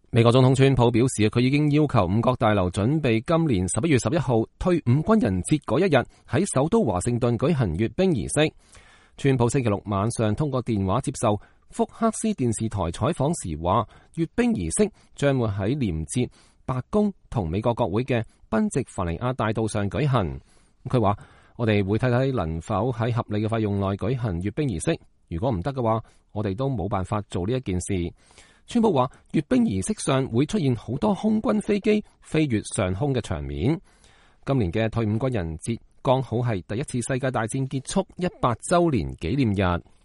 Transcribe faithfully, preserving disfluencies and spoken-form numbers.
美國總統川普表示，佢已經要求五角大樓準備今年十一月十一號退伍軍人節嗰一日喺首都華盛頓舉行閱兵儀式。川普星期六晚上通過電話接受福克斯電視台採訪時話，閱兵儀式將會喺連接白宮同美國國會嘅賓夕凡尼亞大道上舉行。佢話，我哋會睇睇能否喺合理嘅費用內舉行閱兵儀式，如果唔得嘅話，我哋都冇辦法做呢一件事。川普話，閱兵儀式上會出現好多空軍飛機飛越上空嘅場面。今年嘅退伍軍人節剛好係第一次世界大戰結束一百週年紀念日。